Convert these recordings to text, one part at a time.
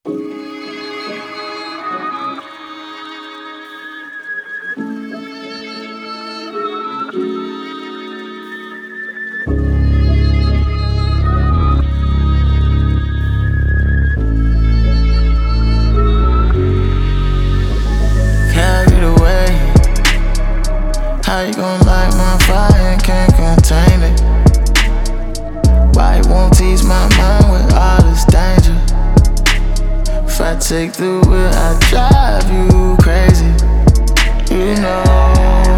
Carried away. How you gon' light my fire and can't contain it? Why you won't tease my mind with all this danger? If I take the wheel, I drive you crazy. You know.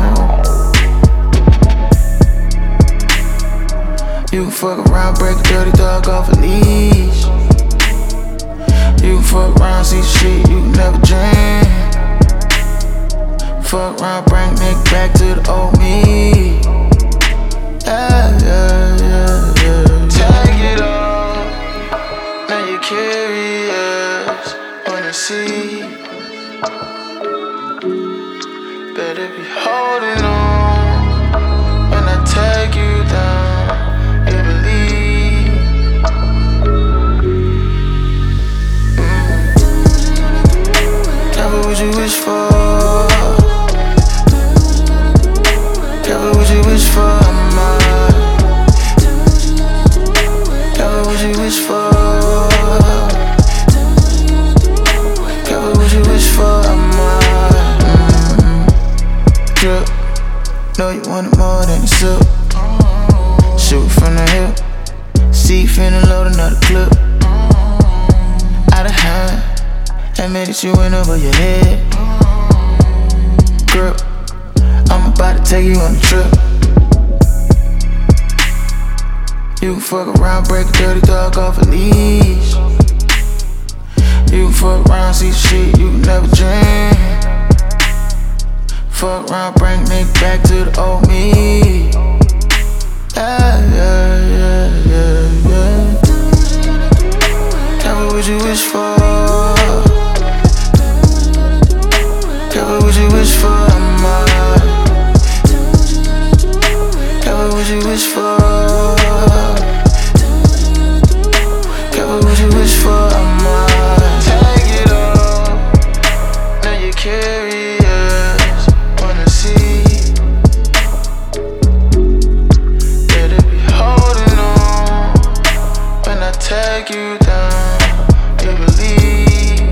You can fuck around, break a dirty dog off a leash. You can fuck around, see shit you never dreamed. Fuck around, bring nigga back to the old me. Yeah, yeah, yeah, yeah. Take it all, now you're curious, wanna see. Better be holding on when I take you down, you believe. Careful what you wish for. Careful what you wish for, mama. Careful what you wish for. Careful what you wish for, mama. Drip, know you want it more than a sip. Shoot from the hip, see finna load another clip. Out of hand, admit that you went over your head. Grip, I'm about to take you on a trip. You can fuck around, break a dirty dog off a leash. You can fuck around, see shit you never dreamed. Fuck around, bring nigga back to the old me. Yeah, yeah, yeah, yeah, yeah. Careful what you wish for. Careful what you wish for, mama. Careful what you wish for. Careful what you wish for, mama. Take it all, now you're curious, wanna see. Better be holding on when I take you down, you believe.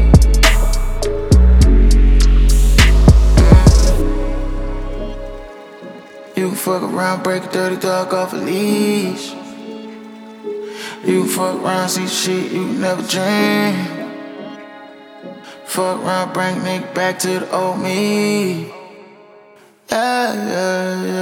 You can fuck around, break a dirty dog off a leash. You can fuck around, see shit you never dreamed. Fuck around, bring nigga back to the old me. Yeah, yeah, yeah.